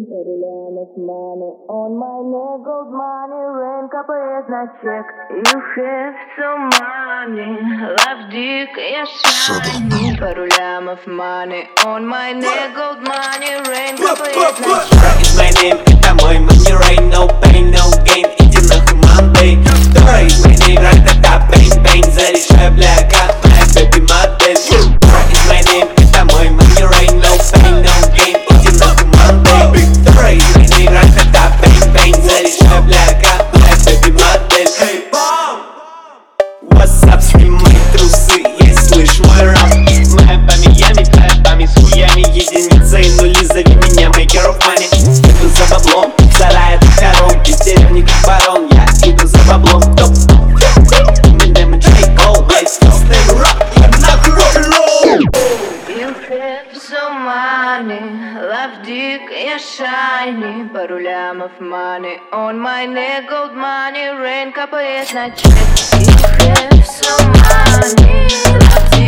Money on my neck, gold money, rain капает на чек. You have some money, love dick, я shiny. Пару лямов money on my neck, gold money, rain капает на чек. Where is my name? Это мой money rain, no pain, no gain. Иди нахуй Monday. Where is my name? Ра-та-та, бэйн-бэйн, заряжай, бля, как моя бэби-модель. Where is my name? Это мой money rain, no pain, no gain. Иди нахуй Monday. Where is my name? Ра-та-та, бэйн-бэйн, заряжай, бля, как моя бэби-модель. What's up, снимай трусы, я слышу мой рап. Моя по Миями, твоя память с хуями. Единица и нули, зови меня maker of money. Иду за баблом, зарая до хором. Из деревни как барон, я иду за баблом. Топ, Eminem и J. Cole, let's go, stay rock, я нахуй рок-н-ролл. You have some money, love dick, я shiny. Пару лямов money on my neck, gold money, rain капает на чек. You have some money, love dick.